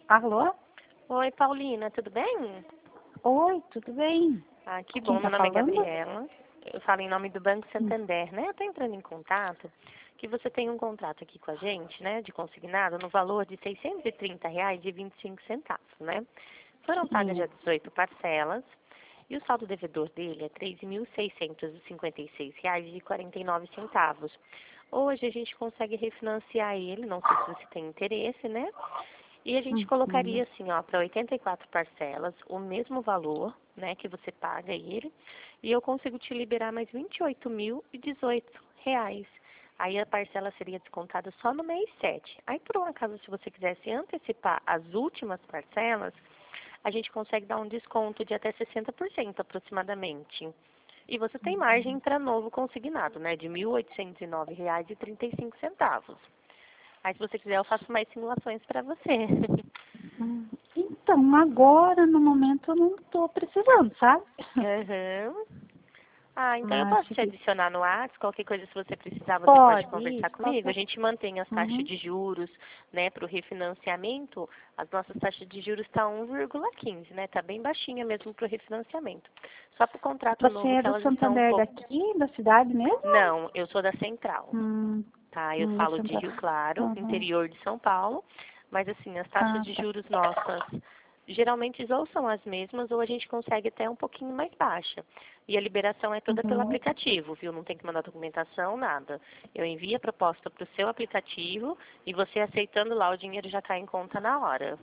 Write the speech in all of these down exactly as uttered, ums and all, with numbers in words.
Alô? Oi, Paulina, tudo bem? Oi, tudo bem? Ah, que Quem bom, tá meu nome é falando? Gabriela. Eu falo em nome do Banco Hum. Santander, né? Eu tô entrando em contato, que você tem um contrato aqui com a gente, né, de consignado, no valor de seiscentos e trinta reais e vinte e cinco centavos, né? Foram pagas já Sim. dezoito parcelas, e o saldo devedor dele é três mil seiscentos e cinquenta e seis reais e quarenta e nove centavos. Hoje a gente consegue refinanciar ele, não sei se você tem interesse, né? E a gente Uhum. colocaria assim, ó, para oitenta e quatro parcelas, o mesmo valor, né, que você paga ele, e eu consigo te liberar mais vinte e oito mil e dezoito reais. Aí a parcela seria descontada só no mês sete. Aí, por um acaso, se você quisesse antecipar as últimas parcelas, a gente consegue dar um desconto de até sessenta por cento aproximadamente. E você tem margem para novo consignado, né, de mil oitocentos e nove reais e trinta e cinco centavos. Aí, se você quiser, eu faço mais simulações para você. Hum. Então, agora, no momento, eu não estou precisando, sabe? Uhum. Ah, então eu Mas posso te se adicionar no WhatsApp, qualquer coisa, se você precisar, você pode pode, conversar isso, comigo. A qualquer... gente mantém as taxas Uhum. de juros, né, para o refinanciamento, as nossas taxas de juros estão um vírgula quinze, né, tá bem baixinha mesmo para o refinanciamento. Só para o contrato Você novo é que do elas estão um Santander pouco... daqui, da cidade mesmo? Não, eu sou da Central, Hum, tá? Eu hum, da falo de Rio Santander. Claro, Uhum. interior de São Paulo, mas assim, as taxas Ah, de tá. juros nossas geralmente ou são as mesmas ou a gente consegue até um pouquinho mais baixa. E a liberação é toda pelo Uhum. aplicativo, viu? Não tem que mandar documentação, nada. Eu envio a proposta para o seu aplicativo e você aceitando lá, o dinheiro já cai em conta na hora.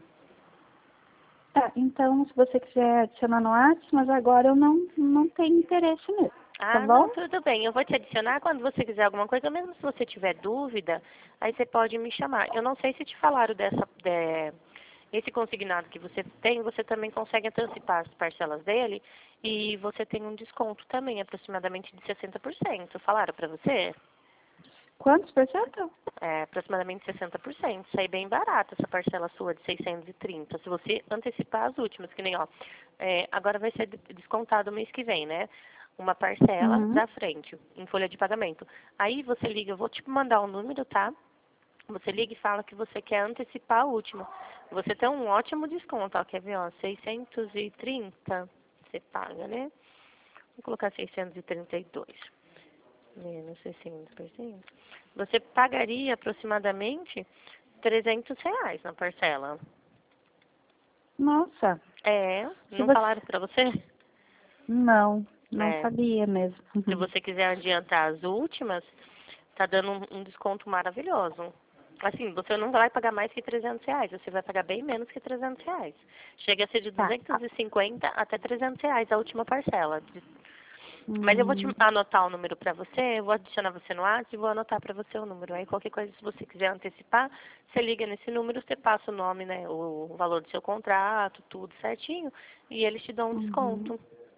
Tá, então, se você quiser adicionar no WhatsApp, mas agora eu não, não tenho interesse mesmo, tá Ah, não, bom? tudo bem. Eu vou te adicionar quando você quiser alguma coisa, mesmo se você tiver dúvida, aí você pode me chamar. Eu não sei se te falaram dessa, de, esse consignado que você tem, você também consegue antecipar as parcelas dele e você tem um desconto também, aproximadamente de sessenta por cento. Falaram para você? Quantos por cento? É, aproximadamente sessenta por cento. Sai bem barato essa parcela sua de seiscentos e trinta. Se você antecipar as últimas, que nem, ó, é, agora vai ser descontado o mês que vem, né? Uma parcela Uhum. da frente, em folha de pagamento. Aí você liga, eu vou te mandar um número, tá? Você liga e fala que você quer antecipar a última. Você tem um ótimo desconto, ó, quer ver, ó, seiscentos e trinta, você paga, né? Vou colocar seiscentos e trinta e dois, menos sessenta por cento. Você pagaria aproximadamente trezentos reais na parcela. Nossa, É, se não você... falaram pra você? Não, não É, sabia mesmo. se você quiser adiantar as últimas, tá dando um, um desconto maravilhoso. Assim, você não vai pagar mais que trezentos reais, você vai pagar bem menos que trezentos reais. Chega a ser de Tá. duzentos e cinquenta até trezentos reais a última parcela. Mas eu vou te Hum, anotar o número para você, eu vou adicionar você no WhatsApp e vou anotar para você o número. Aí qualquer coisa, se você quiser antecipar, você liga nesse número, você passa o nome, né, o valor do seu contrato, tudo certinho, e eles te dão um uhum. desconto.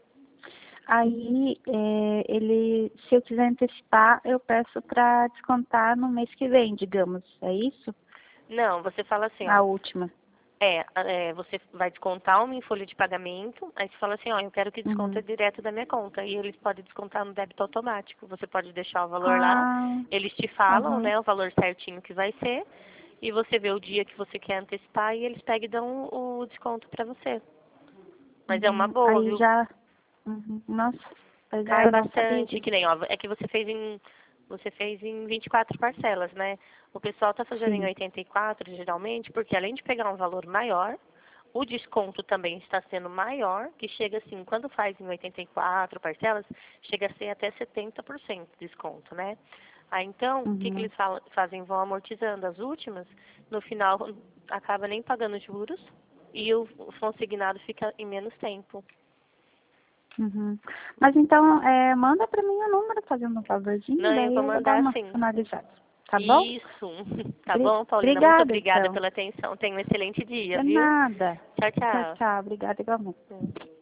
Aí, é, ele, se eu quiser antecipar, eu peço para descontar no mês que vem, digamos. É isso? Não, você fala assim, ó, A última. é, é, você vai descontar uma em folha de pagamento, aí você fala assim, ó, eu quero que desconte Uhum. direto da minha conta, e eles podem descontar no débito automático. Você pode deixar o valor lá, Ah, eles te falam, uhum. né, o valor certinho que vai ser, e você vê o dia que você quer antecipar e eles pegam e dão o, o desconto pra você. Mas é uma Uhum. boa, Aí viu? já... Uhum. Nossa, pois é, Cai eu não sabia bastante, que disso. nem, ó, é que você fez em você fez em vinte e quatro parcelas, né? O pessoal tá fazendo em Sim. oitenta e quatro geralmente, porque além de pegar um valor maior, o desconto também está sendo maior, que chega assim, quando faz em oitenta e quatro parcelas, chega a ser até setenta por cento de desconto, né? Aí então, o que, que Uhum. eles fala- fazem? Vão amortizando as últimas, no final acaba nem pagando juros e o, o consignado fica em menos tempo. Uhum. Mas então, é, manda para mim o número, fazendo um favorzinho, Não, eu daí vou eu vou dar mandar uma sim. finalizada. Tá bom? Isso. Tá Bri- bom, Paulina? Muito Obrigada, obrigada então. pela atenção. Tenha um excelente dia, De viu? nada. Tchau, Tchau, tchau. tchau. Obrigada igualmente. Hum.